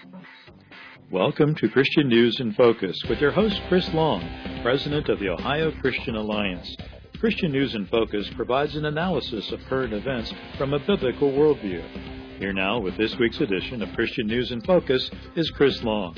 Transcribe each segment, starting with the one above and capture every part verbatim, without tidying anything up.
Welcome to Christian News in Focus with your host, Chris Long, President of the Ohio Christian Alliance. Christian News in Focus provides an analysis of current events from a biblical worldview. Here now with this week's edition of Christian News in Focus is Chris Long.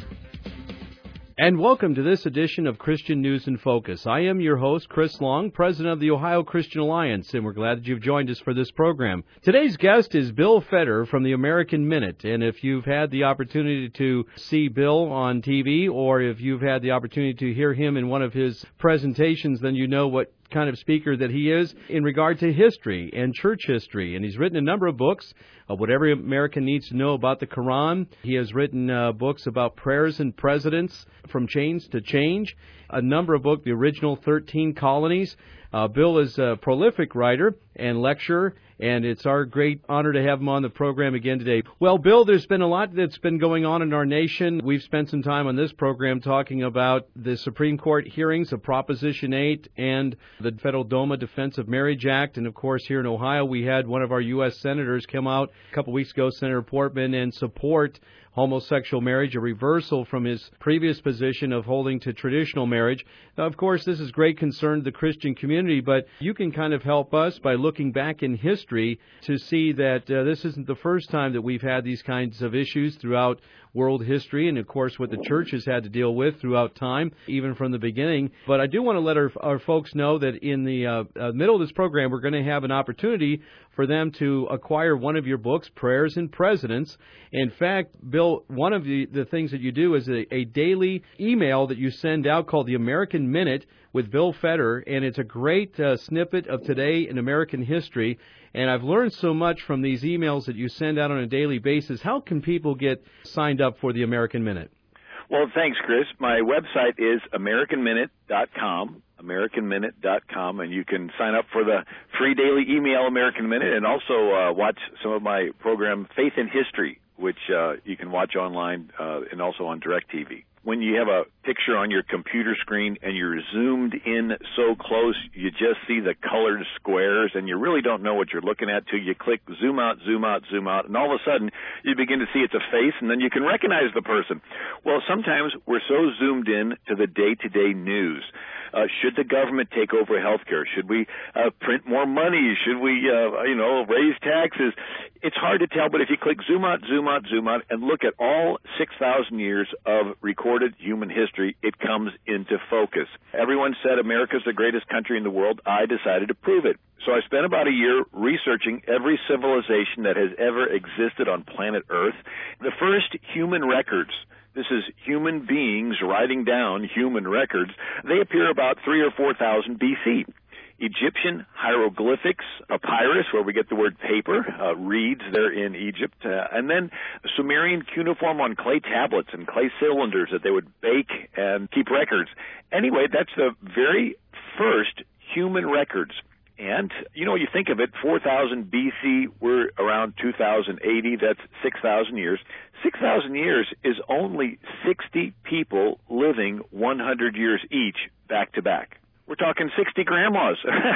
And welcome to this edition of Christian News in Focus. I am your host, Chris Long, President of the Ohio Christian Alliance, and we're glad that you've joined us for this program. Today's guest is Bill Feder from the American Minute, and if you've had the opportunity to see Bill on T V, or if you've had the opportunity to hear him in one of his presentations, then you know what kind of speaker that he is in regard to history and church history. And he's written a number of books of what every American needs to know about the Quran. He has written uh, books about prayers and presidents, From Chains to Change, a number of books, the original thirteen colonies. Uh, Bill is a prolific writer and lecturer, and it's our great honor to have him on the program again today. Well, Bill, there's been a lot that's been going on in our nation. We've spent some time on this program talking about the Supreme Court hearings of Proposition eight and the Federal DOMA Defense of Marriage Act. And, of course, here in Ohio, we had one of our U S senators come out a couple weeks ago, Senator Portman, and support homosexual marriage, a reversal from his previous position of holding to traditional marriage. Now, of course, this is great concern to the Christian community, but you can kind of help us by looking back in history to see that uh, this isn't the first time that we've had these kinds of issues throughout world history, and of course what the church has had to deal with throughout time, even from the beginning. But I do want to let our, our folks know that in the uh, uh, middle of this program, we're going to have an opportunity for them to acquire one of your books, Prayers and Presidents. In fact, Bill, one of the, the things that you do is a, a daily email that you send out called the American Minute with Bill Feder, and it's a great uh, snippet of today in American history. And I've learned so much from these emails that you send out on a daily basis. How can people get signed up for the American Minute? Well, thanks, Chris. My website is american minute dot com, american minute dot com, and you can sign up for the free daily email American Minute and also uh, watch some of my program, Faith in History, which uh, you can watch online uh, and also on DirecTV. When you have a picture on your computer screen and you're zoomed in so close, you just see the colored squares and you really don't know what you're looking at till you click zoom out, zoom out, zoom out, and all of a sudden you begin to see it's a face and then you can recognize the person. Well, sometimes we're so zoomed in to the day-to-day news. Uh, should the government take over healthcare? Should we uh, print more money? Should we, uh, you know, raise taxes? It's hard to tell, but if you click zoom out, zoom out, zoom out, and look at all six thousand years of recorded human history, it comes into focus. Everyone said America's the greatest country in the world. I decided to prove it. So I spent about a year researching every civilization that has ever existed on planet Earth. The first human records, this is human beings writing down human records, they appear about three or four thousand B C. Egyptian hieroglyphics, papyrus, where we get the word paper, uh, reeds there in Egypt, uh, and then Sumerian cuneiform on clay tablets and clay cylinders that they would bake and keep records. Anyway, that's the very first human records. And, you know, you think of it, four thousand B C, we're around two thousand eighty, that's six thousand years. six thousand years is only sixty people living one hundred years each back to back. We're talking sixty grandmas.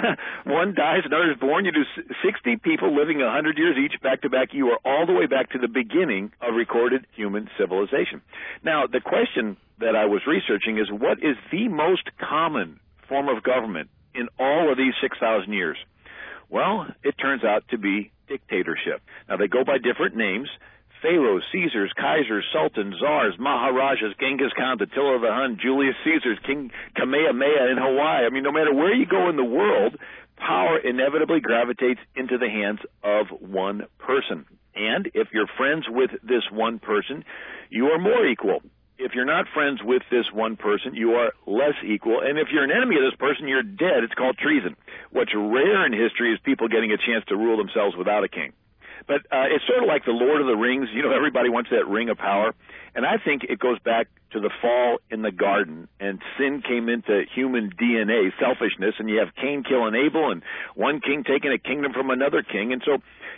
One dies, another is born. You do sixty people living one hundred years each back to back. You are all the way back to the beginning of recorded human civilization. Now, the question that I was researching is, what is the most common form of government in all of these six thousand years? Well, it turns out to be dictatorship. Now, they go by different names. Pharaohs, Caesars, Kaisers, Sultans, Tsars, Maharajas, Genghis Khan, Attila the Hun, Julius Caesars, King Kamehameha in Hawaii. I mean, no matter where you go in the world, power inevitably gravitates into the hands of one person. And if you're friends with this one person, you are more equal. If you're not friends with this one person, you are less equal. And if you're an enemy of this person, you're dead. It's called treason. What's rare in history is people getting a chance to rule themselves without a king. But uh, it's sort of like the Lord of the Rings. You know, everybody wants that ring of power. And I think it goes back to the fall in the garden, and sin came into human D N A, selfishness, and you have Cain killing Abel and one king taking a kingdom from another king. And so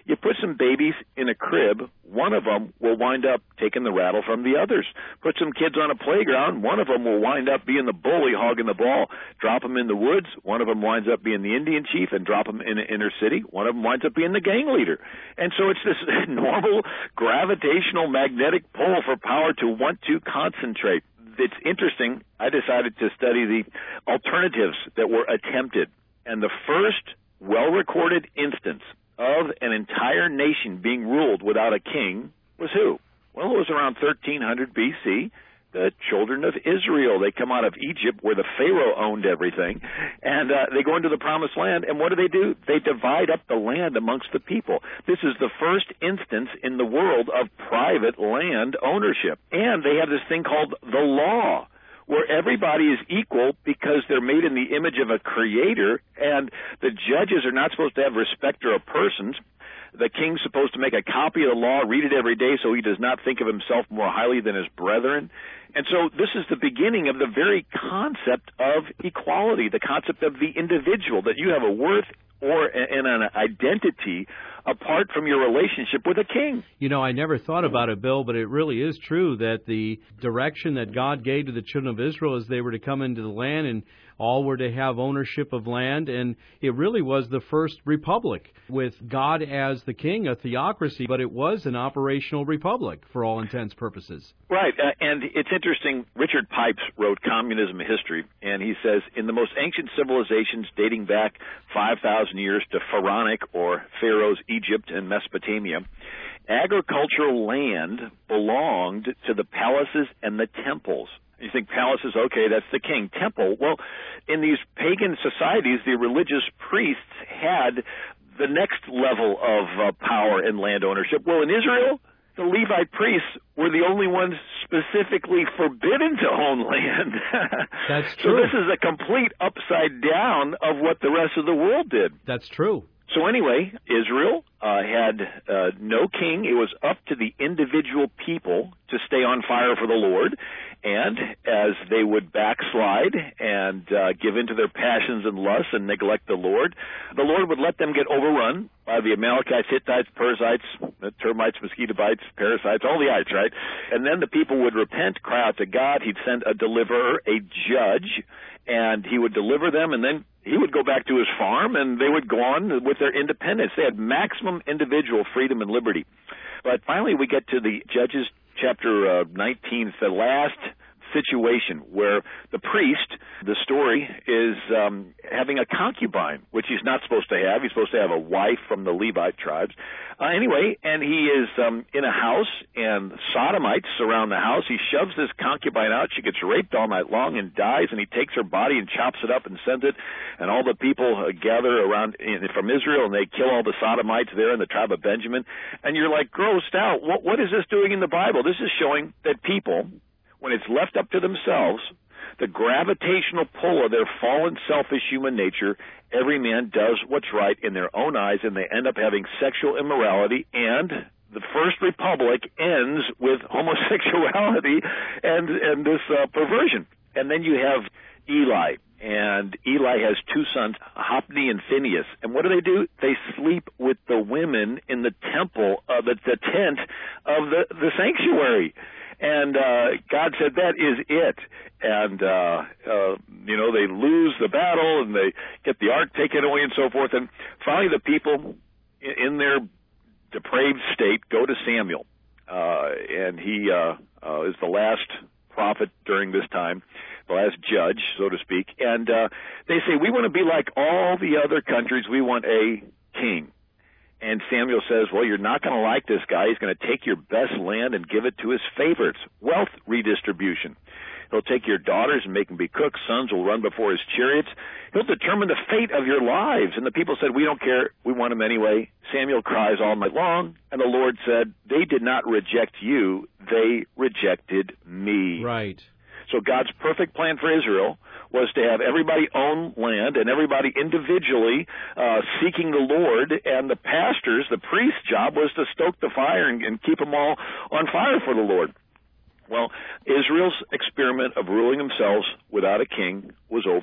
You put some babies in a crib, one of them will wind up taking the rattle from the others. Put some kids on a playground, one of them will wind up being the bully hogging the ball. Drop them in the woods, one of them winds up being the Indian chief, and drop them in an inner city, one of them winds up being the gang leader. And so it's this normal gravitational magnetic pull for power to want to concentrate. It's interesting. I decided to study the alternatives that were attempted. And the first well-recorded instance of an entire nation being ruled without a king was who? Well, it was around thirteen hundred B C, the children of Israel. They come out of Egypt where the Pharaoh owned everything, and uh, they go into the promised land, and what do they do? They divide up the land amongst the people. This is the first instance in the world of private land ownership, and they have this thing called the law, where everybody is equal because they're made in the image of a creator, and the judges are not supposed to have respecter of persons. The king's supposed to make a copy of the law, read it every day so he does not think of himself more highly than his brethren. And so this is the beginning of the very concept of equality, the concept of the individual, that you have a worth or and an identity apart from your relationship with a king. You know, I never thought about it, Bill, but it really is true that the direction that God gave to the children of Israel as they were to come into the land, and all were to have ownership of land, and it really was the first republic with God as the king, a theocracy, but it was an operational republic for all intents purposes. Right, uh, and it's interesting, Richard Pipes wrote Communism History, and he says, in the most ancient civilizations dating back five thousand years to Pharaonic or Pharaoh's Egypt and Mesopotamia, agricultural land belonged to the palaces and the temples. You think palaces, okay, that's the king. Temple, well, in these pagan societies, the religious priests had the next level of uh, power and land ownership. Well, in Israel, the Levite priests were the only ones specifically forbidden to own land. That's true. So this is a complete upside down of what the rest of the world did. That's true. So anyway, Israel uh, had uh, no king. It was up to the individual people to stay on fire for the Lord. And as they would backslide and uh, give in to their passions and lusts and neglect the Lord, the Lord would let them get overrun by the Amalekites, Hittites, Perizzites, termites, mosquito bites, parasites, all the ites, right? And then the people would repent, cry out to God. He'd send a deliverer, a judge, and he would deliver them, and then he would go back to his farm, and they would go on with their independence. They had maximum individual freedom and liberty. But finally we get to the Judges chapter uh, nineteen, it's the last situation where the priest, the story, is um, having a concubine, which he's not supposed to have. He's supposed to have a wife from the Levite tribes. Uh, anyway, and he is um, in a house, and sodomites surround the house. He shoves this concubine out. She gets raped all night long and dies, and he takes her body and chops it up and sends it, and all the people uh, gather around in, from Israel, and they kill all the sodomites there in the tribe of Benjamin. And you're like grossed out. What, what is this doing in the Bible? This is showing that people, when it's left up to themselves, the gravitational pull of their fallen, selfish human nature, every man does what's right in their own eyes, and they end up having sexual immorality, and the First Republic ends with homosexuality and, and this uh, perversion. And then you have Eli, and Eli has two sons, Hophni and Phinehas. And what do they do? They sleep with the women in the temple, uh, the, the tent of the, the sanctuary. And uh, God said, that is it. And, uh, uh, you know, they lose the battle, and they get the ark taken away and so forth. And finally the people in their depraved state go to Samuel. Uh, and he uh, uh, is the last prophet during this time, the last judge, so to speak. And uh, they say, we want to be like all the other countries. We want a king. And Samuel says, well, you're not going to like this guy. He's going to take your best land and give it to his favorites. Wealth redistribution. He'll take your daughters and make them be cooks. Sons will run before his chariots. He'll determine the fate of your lives. And the people said, we don't care. We want him anyway. Samuel cries all night long. And the Lord said, they did not reject you. They rejected me. Right. So God's perfect plan for Israel was to have everybody own land and everybody individually uh, seeking the Lord, and the pastors, the priest's job was to stoke the fire and, and keep them all on fire for the Lord. Well, Israel's experiment of ruling themselves without a king was over.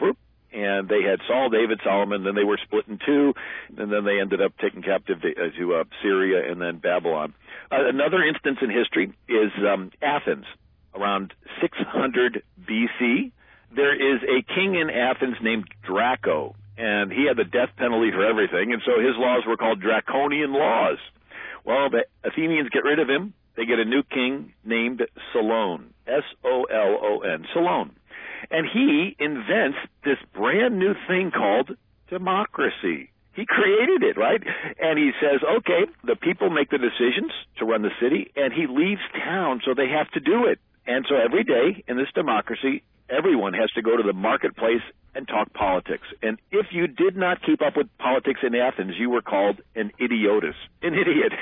And they had Saul, David, Solomon, then they were split in two, and then they ended up taken captive to, uh, to uh, Syria and then Babylon. Uh, another instance in history is um, Athens, around six hundred B C. There is a king in Athens named Draco, and he had the death penalty for everything, and so his laws were called draconian laws. Well, the Athenians get rid of him. They get a new king named Solon, S O L O N, Solon. And he invents this brand new thing called democracy. He created it, right? And he says, okay, the people make the decisions to run the city, and he leaves town, so they have to do it. And so every day in this democracy, everyone has to go to the marketplace and talk politics. And if you did not keep up with politics in Athens, you were called an idiotus, an idiot.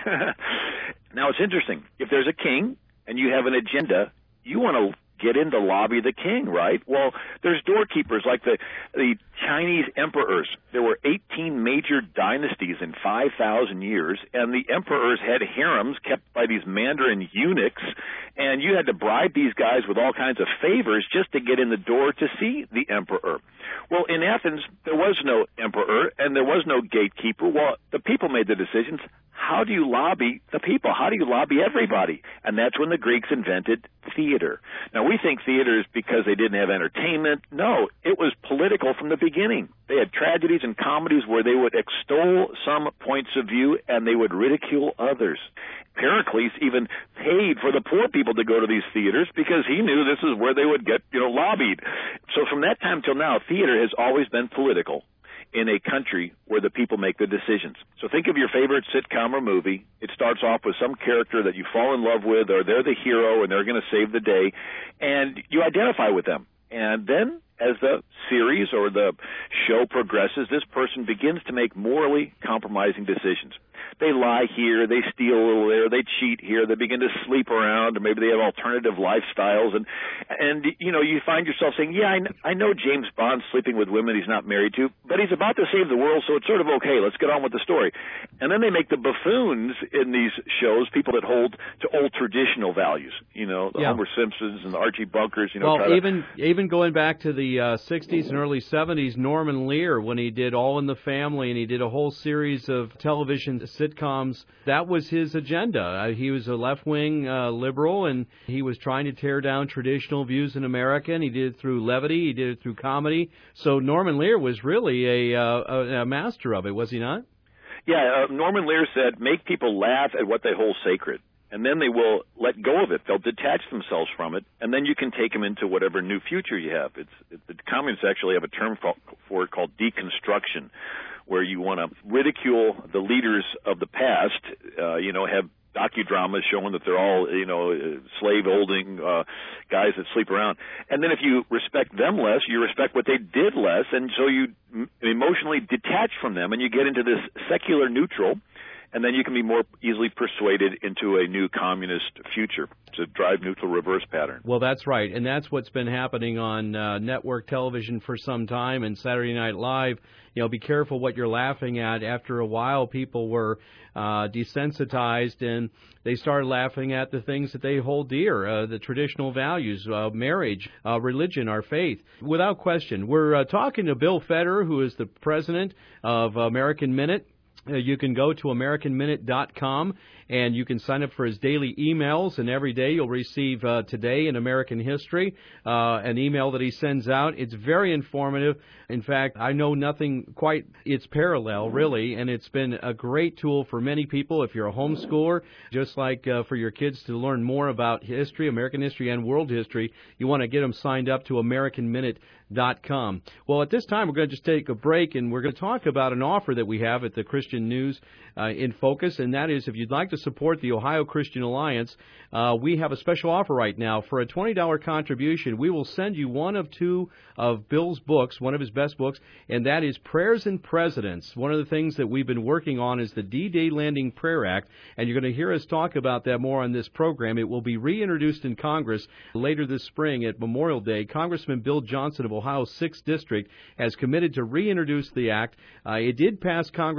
Now, it's interesting. If there's a king and you have an agenda, you want to get in to lobby the king, right? Well, there's doorkeepers like the the Chinese emperors. There were eighteen major dynasties in five thousand years, and the emperors had harems kept by these Mandarin eunuchs, and you had to bribe these guys with all kinds of favors just to get in the door to see the emperor. Well, in Athens, there was no emperor, and there was no gatekeeper. Well, the people made the decisions. How do you lobby the people? How do you lobby everybody? And that's when the Greeks invented theater. Now, we think theater is because they didn't have entertainment. No, it was political from the beginning. They had tragedies and comedies where they would extol some points of view and they would ridicule others. Pericles even paid for the poor people to go to these theaters because he knew this is where they would get, you know, lobbied. So from that time till now, theater has always been political in a country where the people make the decisions. So think of your favorite sitcom or movie. It starts off with some character that you fall in love with, or they're the hero and they're going to save the day, and you identify with them. And then as the series or the show progresses, this person begins to make morally compromising decisions. They lie here, they steal a little there, they cheat here, they begin to sleep around, or maybe they have alternative lifestyles, and and you know you find yourself saying, yeah, I, kn- I know James Bond's sleeping with women he's not married to, but he's about to save the world, so it's sort of okay. Let's get on with the story. And then they make the buffoons in these shows people that hold to old traditional values, you know, the yeah. Homer Simpsons and the Archie Bunkers. You know, well, even to... even going back to the uh, sixties and early seventies, Norman Lear, when he did All in the Family, and he did a whole series of television sitcoms, that was his agenda. Uh, he was a left-wing uh, liberal, and he was trying to tear down traditional views in America, and he did it through levity, he did it through comedy. So Norman Lear was really a, uh, a, a master of it, was he not? Yeah, uh, Norman Lear said, make people laugh at what they hold sacred, and then they will let go of it. They'll detach themselves from it, and then you can take them into whatever new future you have. It's, it, the communists actually have a term for, for it called deconstruction, where you want to ridicule the leaders of the past, uh, you know, have docudramas showing that they're all, you know, slave-holding uh, guys that sleep around. And then if you respect them less, you respect what they did less, and so you m- emotionally detach from them, and you get into this secular neutral, and then you can be more easily persuaded into a new communist future. It's a drive neutral reverse pattern. Well, that's right, and that's what's been happening on uh, network television for some time, and Saturday Night Live. You know, be careful what you're laughing at. After a while, people were uh, desensitized, and they started laughing at the things that they hold dear, uh, the traditional values, uh, marriage, uh, religion, our faith. Without question, we're uh, talking to Bill Federer, who is the president of American Minute. Uh, you can go to American Minute dot com, and you can sign up for his daily emails, and every day you'll receive uh, Today in American History, uh, an email that he sends out. It's very informative. In fact, I know nothing quite its parallel, really, and it's been a great tool for many people if you're a homeschooler, just like uh, for your kids to learn more about history, American history, and world history. You want to get them signed up to American Minute dot com. Well, at this time, we're going to just take a break, and we're going to talk about an offer that we have at the Christian News uh, in Focus, and that is if you'd like to support the Ohio Christian Alliance, uh, we have a special offer right now. For a twenty dollars contribution, we will send you one of two of Bill's books, one of his best books, and that is Prayers and Presidents. One of the things that we've been working on is the D-Day Landing Prayer Act, and you're going to hear us talk about that more on this program. It will be reintroduced in Congress later this spring at Memorial Day. Congressman Bill Johnson of Ohio's sixth District has committed to reintroduce the act. Uh, it did pass Congress last year.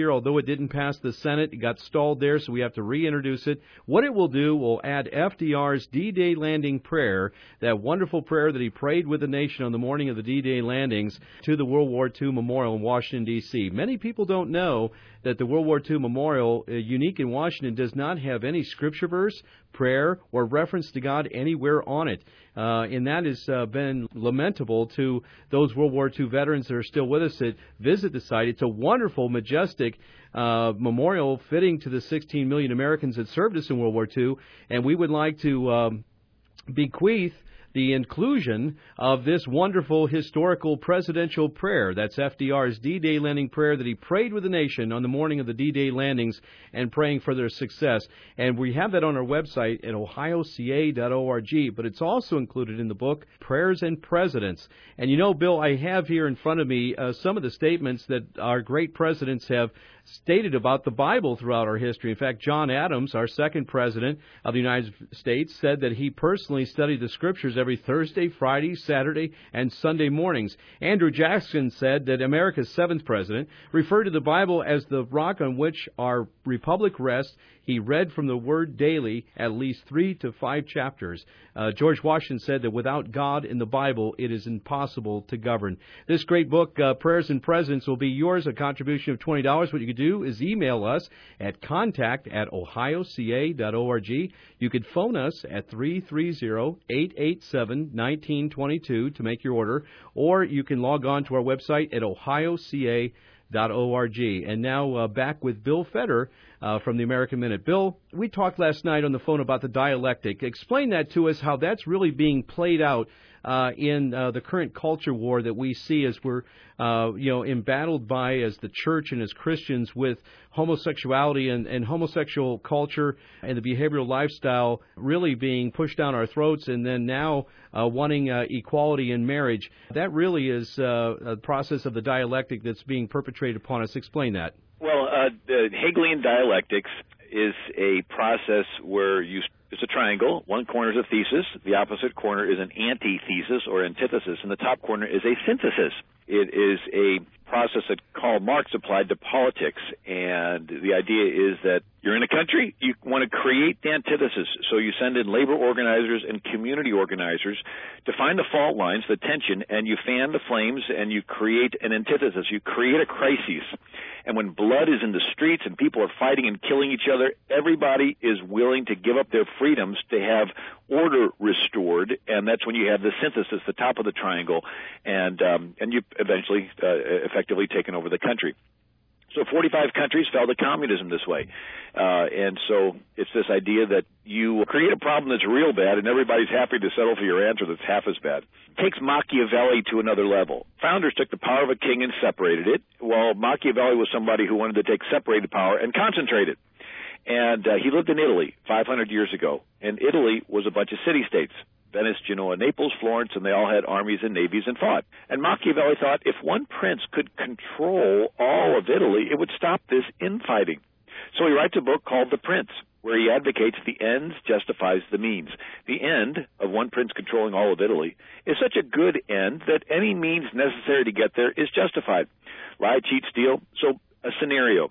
year, although it didn't pass the Senate. It got stalled there, so we have to reintroduce it. What it will do will add F D R's D-Day landing prayer, that wonderful prayer that he prayed with the nation on the morning of the D-Day landings, to the World War Two Memorial in Washington, D C Many people don't know that the World War Two Memorial, uh, unique in Washington, does not have any scripture verse, prayer, or reference to God anywhere on it. Uh, and that has uh, been lamentable to those World War Two veterans that are still with us that visit the site. It's a wonderful, majestic uh, memorial fitting to the sixteen million Americans that served us in World War Two, and we would like to um, bequeath the inclusion of this wonderful historical presidential prayer. That's F D R's D-Day landing prayer that he prayed with the nation on the morning of the D-Day landings and praying for their success. And we have that on our website at ohio c a dot org, but it's also included in the book, Prayers and Presidents. And you know, Bill, I have here in front of me uh, some of the statements that our great presidents have stated about the Bible throughout our history. In fact, John Adams, our second president of the United States, said that he personally studied the Scriptures every Thursday, Friday, Saturday, and Sunday mornings. Andrew Jackson said that America's seventh president referred to the Bible as the rock on which our republic rests. He read from the Word daily, at least three to five chapters. Uh, George Washington said that without God in the Bible, it is impossible to govern. This great book, uh, Prayers and Presidents, will be yours, a contribution of twenty dollars. What you can do is email us at contact at ohio c a dot org. You could phone us at three three zero, eight eight seven, one nine two two to make your order, or you can log on to our website at ohio c a dot org. And now uh, back with Bill Feder uh, from the American Minute. Bill, we talked last night on the phone about the dialectic. Explain that to us, how that's really being played out uh, in uh, the current culture war that we see as we're uh, you know, embattled by, as the church and as Christians, with homosexuality and, and homosexual culture and the behavioral lifestyle really being pushed down our throats, and then now uh, wanting uh, equality in marriage. That really is uh, a process of the dialectic that's being perpetrated upon us. Explain that. Well, uh, the Hegelian dialectics is a process where you it's a triangle. One corner is a thesis. The opposite corner is an antithesis or antithesis, and the top corner is a synthesis. It is a process that Karl Marx applied to politics, and the idea is that you're in a country, you want to create the antithesis, so you send in labor organizers and community organizers to find the fault lines, the tension, and you fan the flames, and you create an antithesis. You create a crisis. And when blood is in the streets and people are fighting and killing each other, everybody is willing to give up their freedoms to have order restored, and that's when you have the synthesis, the top of the triangle, and um, and you eventually uh, effectively taken over the country. So forty-five countries fell to communism this way. Uh, and so it's this idea that you create a problem that's real bad and everybody's happy to settle for your answer that's half as bad. It takes Machiavelli to another level. Founders took the power of a king and separated it, while Machiavelli was somebody who wanted to take separated power and concentrate it. And uh, he lived in Italy five hundred years ago. And Italy was a bunch of city-states. Venice, Genoa, Naples, Florence, and they all had armies and navies and fought. And Machiavelli thought if one prince could control all of Italy, it would stop this infighting. So he writes a book called The Prince, where he advocates the ends justifies the means. The end of one prince controlling all of Italy is such a good end that any means necessary to get there is justified. Lie, cheat, steal. So a scenario.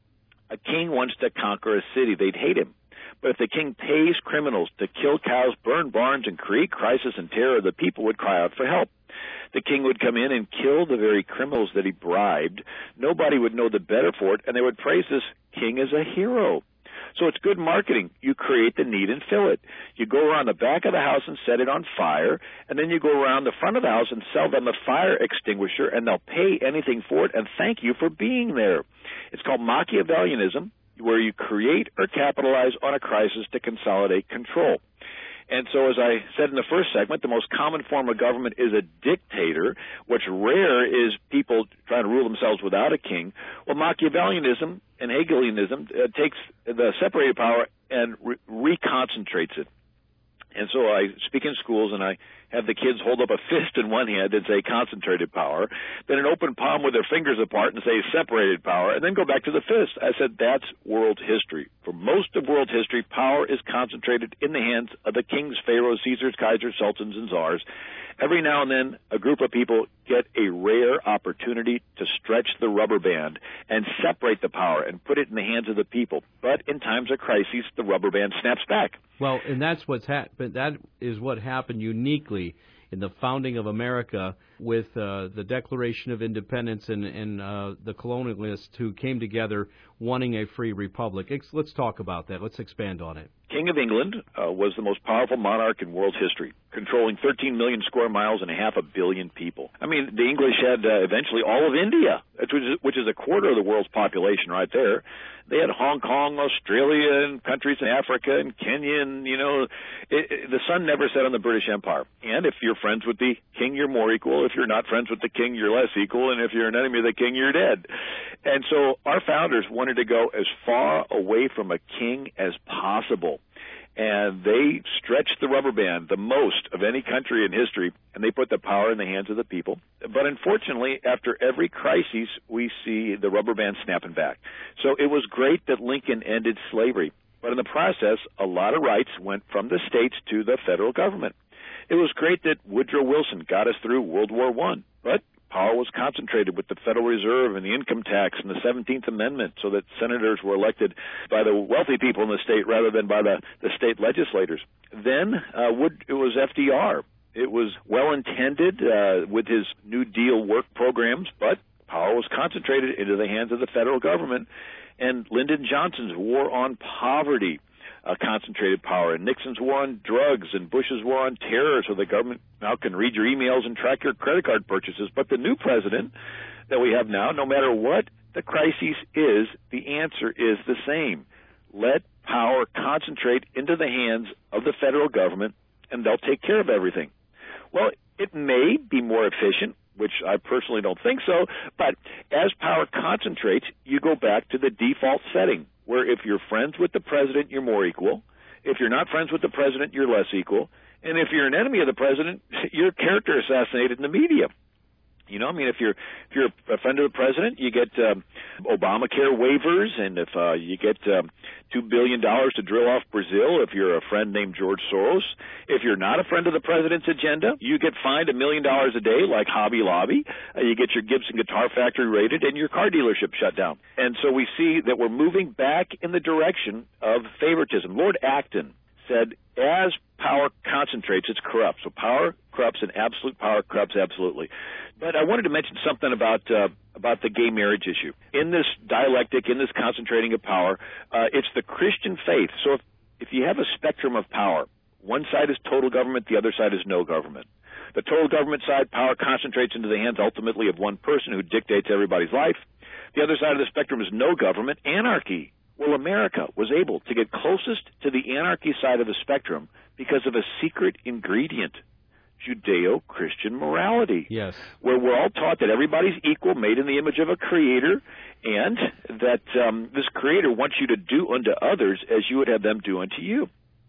A king wants to conquer a city. They'd hate him. But if the king pays criminals to kill cows, burn barns, and create crisis and terror, the people would cry out for help. The king would come in and kill the very criminals that he bribed. Nobody would know the better for it, and they would praise this king as a hero. So it's good marketing. You create the need and fill it. You go around the back of the house and set it on fire, and then you go around the front of the house and sell them a fire extinguisher, and they'll pay anything for it and thank you for being there. It's called Machiavellianism, where you create or capitalize on a crisis to consolidate control. And so, as I said in the first segment, the most common form of government is a dictator. What's rare is people trying to rule themselves without a king. Well, Machiavellianism and Hegelianism uh, takes the separated power and re- reconcentrates it. And so I speak in schools, and I have the kids hold up a fist in one hand and say concentrated power, then an open palm with their fingers apart and say separated power, and then go back to the fist. I said that's world history. For most of world history, power is concentrated in the hands of the kings, pharaohs, Caesars, Kaisers, sultans, and czars. every now and then a group of people get a rare opportunity to stretch the rubber band and separate the power and put it in the hands of the people. But in times of crises, the rubber band snaps back. Well, and that's what's happened. That is what happened uniquely in the founding of America with uh, the Declaration of Independence and, and uh, the colonialists who came together wanting a free republic. Let's talk about that. Let's expand on it. King of England uh, was the most powerful monarch in world history, controlling thirteen million square miles and a half a billion people. I mean, the English had uh, eventually all of India, which is, which is a quarter of the world's population right there. They had Hong Kong, Australia, and countries in Africa and Kenya, and, you know, it, it, the sun never set on the British Empire. And if you're friends with the king, you're more equal. If you're not friends with the king, you're less equal. And if you're an enemy of the king, you're dead. And so our founders wanted to go as far away from a king as possible. And they stretched the rubber band the most of any country in history, and they put the power in the hands of the people. But unfortunately, after every crisis, we see the rubber band snapping back. So it was great that Lincoln ended slavery, but in the process, a lot of rights went from the states to the federal government. It was great that Woodrow Wilson got us through World War One, but power was concentrated with the Federal Reserve and the income tax and the seventeenth Amendment, so that senators were elected by the wealthy people in the state rather than by the, the state legislators. Then uh, Wood, it was F D R. It was well-intended uh, with his New Deal work programs, but power was concentrated into the hands of the federal government. And Lyndon Johnson's war on poverty Uh, concentrated power, and Nixon's war on drugs, and Bush's war on terror, so the government now can read your emails and track your credit card purchases. But the new president that we have now, no matter what the crisis is, the answer is the same. Let power concentrate into the hands of the federal government, and they'll take care of everything. Well, it may be more efficient, which I personally don't think so, but as power concentrates, you go back to the default setting, where if you're friends with the president, you're more equal. If you're not friends with the president, you're less equal. And if you're an enemy of the president, you're character assassinated in the media. You know, I mean, if you're if you're a friend of the president, you get um, Obamacare waivers, and if uh, you get um, two billion dollars to drill off Brazil, if you're a friend named George Soros. If you're not a friend of the president's agenda, you get fined a million dollars a day like Hobby Lobby. Uh, you get your Gibson Guitar Factory raided, and your car dealership shut down. And so we see that we're moving back in the direction of favoritism. Lord Acton said, as power concentrates, it's corrupt. So power corrupts, and absolute power corrupts absolutely. But I wanted to mention something about uh, about the gay marriage issue. In this dialectic, in this concentrating of power, uh, it's the Christian faith. So if, if you have a spectrum of power, one side is total government, the other side is no government. The total government side, power concentrates into the hands ultimately of one person who dictates everybody's life. The other side of the spectrum is no government, anarchy. Well, America was able to get closest to the anarchy side of the spectrum because of a secret ingredient, Judeo-Christian morality. Yes. Where we're all taught that everybody's equal, made in the image of a creator, and that um, this creator wants you to do unto others as you would have them do unto you.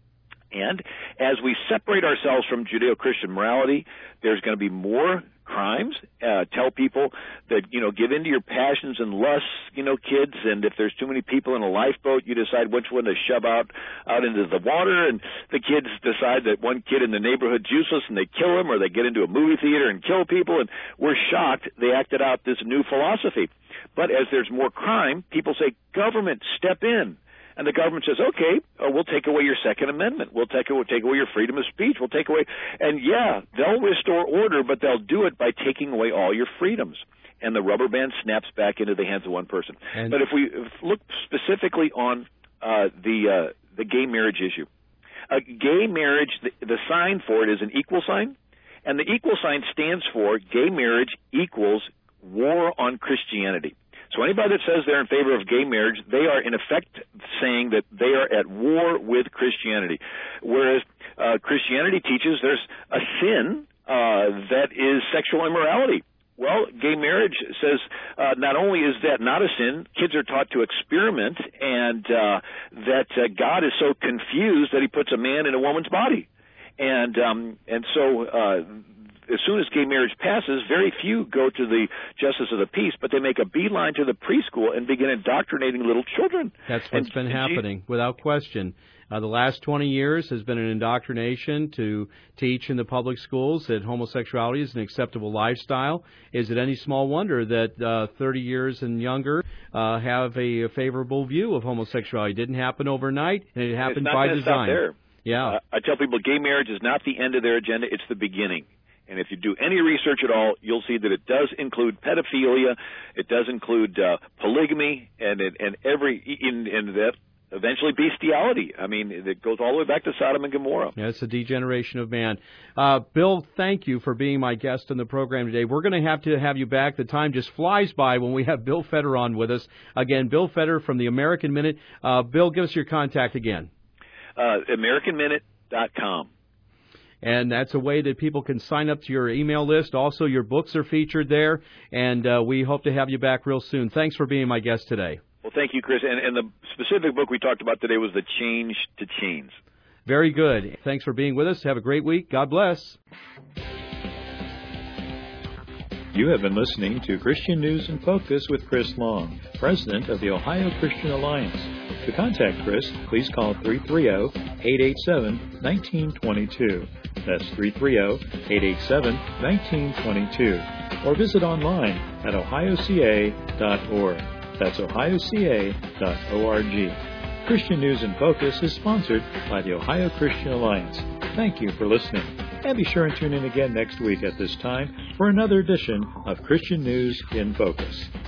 And as we separate ourselves from Judeo-Christian morality, there's going to be more crimes. Uh, tell people that, you know, give into your passions and lusts, you know, kids, and if there's too many people in a lifeboat, you decide which one to shove out, out into the water, and the kids decide that one kid in the neighborhood's useless, and they kill him, or they get into a movie theater and kill people, and we're shocked they acted out this new philosophy. But as there's more crime, people say, government, step in. And the government says, okay, uh, we'll take away your Second Amendment. We'll take, we'll take away your freedom of speech. We'll take away, and yeah, they'll restore order, but they'll do it by taking away all your freedoms. And the rubber band snaps back into the hands of one person. And but if we if look specifically on uh, the uh, the gay marriage issue, a gay marriage, the, the sign for it is an equal sign, and the equal sign stands for gay marriage equals war on Christianity. So anybody that says they're in favor of gay marriage, they are in effect saying that they are at war with Christianity. Whereas uh, Christianity teaches there's a sin uh, that is sexual immorality. Well, gay marriage says uh, not only is that not a sin, kids are taught to experiment, and uh, that uh, God is so confused that he puts a man in a woman's body. And um, and so uh, as soon as gay marriage passes, very few go to the justice of the peace, but they make a beeline to the preschool and begin indoctrinating little children. That's what's and, been happening, geez, without question. Uh, the last twenty years has been an indoctrination to teach in the public schools that homosexuality is an acceptable lifestyle. Is it any small wonder that uh, thirty years and younger uh, have a, a favorable view of homosexuality? It didn't happen overnight, and it happened by design. It's not going to stop there. Yeah. Uh, I tell people gay marriage is not the end of their agenda, it's the beginning. And if you do any research at all, you'll see that it does include pedophilia, it does include uh, polygamy, and it, and every in, in that eventually bestiality. I mean, it goes all the way back to Sodom and Gomorrah. Yeah, it's a degeneration of man. Uh, Bill, thank you for being my guest on the program today. We're going to have to have you back. The time just flies by when we have Bill Feder on with us. Again, Bill Feder from the American Minute. Uh, Bill, give us your contact again. Uh, American Minute dot com. And that's a way that people can sign up to your email list. Also, your books are featured there, and uh, we hope to have you back real soon. Thanks for being my guest today. Well, thank you, Chris. And, and the specific book we talked about today was The Change to Chains. Very good. Thanks for being with us. Have a great week. God bless. You have been listening to Christian News in Focus with Chris Long, President of the Ohio Christian Alliance. To contact Chris, please call three three zero, eight eight seven, one nine two two. That's three three zero, eight eight seven, one nine two two. Or visit online at ohio c a dot org. That's ohio c a dot org. Christian News in Focus is sponsored by the Ohio Christian Alliance. Thank you for listening. And be sure and tune in again next week at this time for another edition of Christian News in Focus.